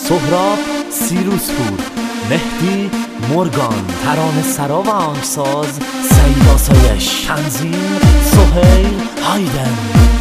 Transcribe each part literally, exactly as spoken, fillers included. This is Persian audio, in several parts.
سهراب سیروسپور، مهدی مورگان، ترانه سرا و آهنگساز سعید آسایش، تنظیم سهیل هایدن.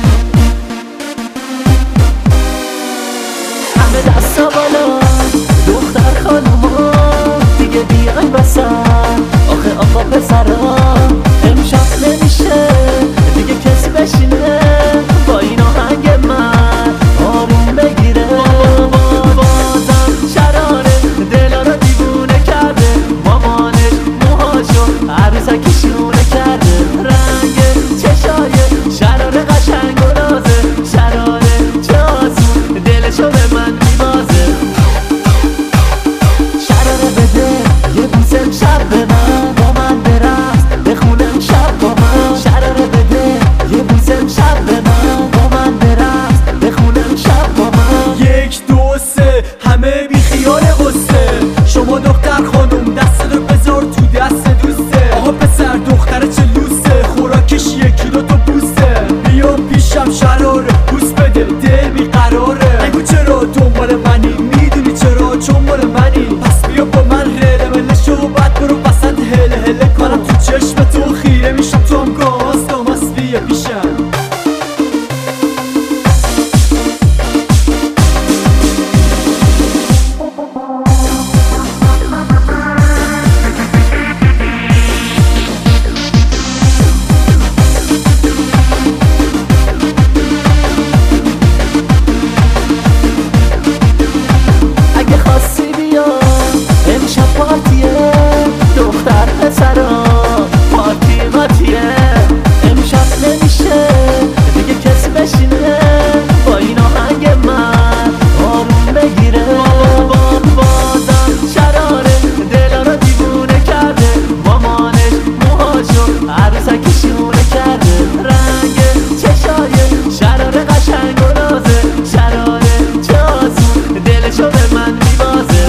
همه دستا بالا دختر خانوما دیگه بیاین بسن، آخه آقا پسرا امشب نمیشه دیگه کسی بشینه با این آهنگ من آروم بگیره. بازم شراره دلا رو دیوونه کرده، مامانش موهاشو عروسکی شونه کرده، رنگ چشای شراره قشنگ و نازه، شراره چه آسون دلشو به من میبازه. شراره بده یه بوسه امشب به من، با من برقص بخونه امشب با من. شراره بده یه بوسه امشب به من، با من برقص بخونه امشب با من. یک دو سه همه بی خیال غصه، شما دختر خانم دست رو بذار تو دست دوسته. آقا پسر دختر چه لوسه، خوراکش یک کیلو تو بوسه. بیا پیشم شراره بوس بده دل بیقراره، نگو چرا دنبال منی، میدونی چرا چون مال منی. پس بیا با من هله مله شو بعد برو بسط هله هله کنم تو چشم تو خیره میشم، تو هم گاز گاماس بیا پیشم. پارتیه دختر پسرا پارتی ماتیه، امشب نمیشه دیگه کسی بشینه با این آهنگ من آروم بگیره. بازم شراره دلا رو دیوونه کرده، مامانش موهاشو عروسکی شونه کرده، رنگ چشای شراره قشنگ و نازه، شراره چه آسون دلشو به من میبازه.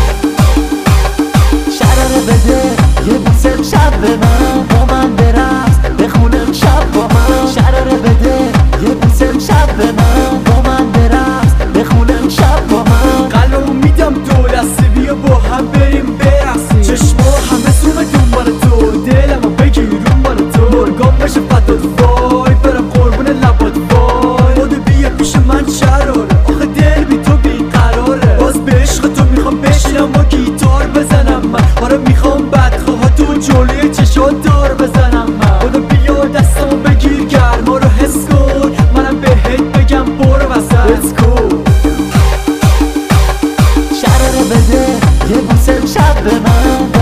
بده یه بوسه امشب به من، با من برقص بخونه امشب با من. شراره بده یه بوسه امشب به من، با من برقص بخونه امشب با من. قلبمو میدم دو دسته بیا با هم بریم برقصیم، چشما همه سوم دنبال تو، دلمو بگیر اون مال تو. مورگان بشه فتات وای برم قربون لبات وای، بودو بیا پیش من شراره آخه دل بی تو بیقراره. باز به عشق تو میخوام بشینم با گیتار بزنم من، آره میخوام بدخواه تو جلوی چشات دار بزنم من. بودو بیا دستمو بگیر گرما رو حس کن، منم بهت بگم برو وسط کن. شراره بده یه بوسه امشب به من،